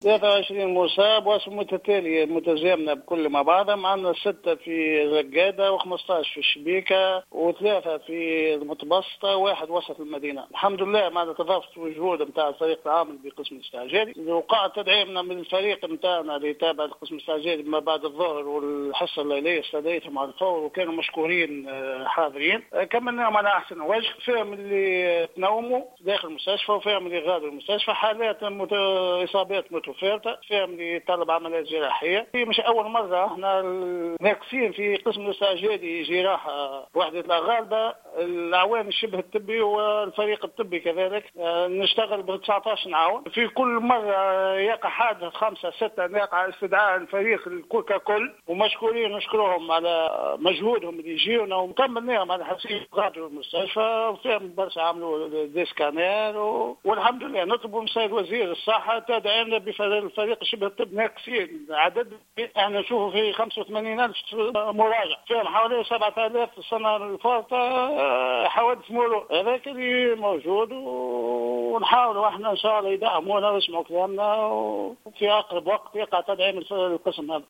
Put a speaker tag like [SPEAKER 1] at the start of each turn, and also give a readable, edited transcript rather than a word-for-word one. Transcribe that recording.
[SPEAKER 1] 23 مصاب وأصابة متتالية متزامنة بكل مع بعضها. معنا 6 في الرقادة و15 في الشبيكة و3 في المتبسطة و1 وسط المدينة. الحمد لله معنا تضافت وجهود نتاع الفريق العامل بقسم الاستعجالي، وقع تدعيمنا من الفريق نتاعنا اللي يتابع القسم الاستعجالي ما بعد الظهر والحصة الليلية استدعيتهم على الفور وكانوا مشكورين حاضرين. كملناهم على أحسن وجه، فيهم اللي تنوموا داخل المستشفى وفيهم اللي غادروا المستشفى، حالات إصابات متفاوتة، فيهم اللي طلب عمليات جراحية. مش أول مرة احنا ناقصين في قسم الاستعجالي جراحة وحدة الغالبة، العوان الشبه الطبي والفريق الطبي كذلك. نشتغل ب 19 عاون في كل مرة، يقع حادث 5 6 يقع استدعاء الفريق الكل ككل، ومشكورين نشكرهم على مجهودهم اللي يجيونا، وكملناهم على حسيب غادروا المستشفى وفيهم برشا عملوا ديسكانير والحمد لله. نطلب من السيد وزير الصحة تدعينا بفريق شبه الطب ناقصين عدد، احنا نشوفوا في 85,000 مراجع، فيهم حوالي 7,000 السنة الفاتحة حوادث مرور. هذاك اللي موجود ونحاولوا احنا ان شاء الله يدعمونا ويسمعوا كلامنا، وفي اقرب وقت يقع تدعيم القسم هذا.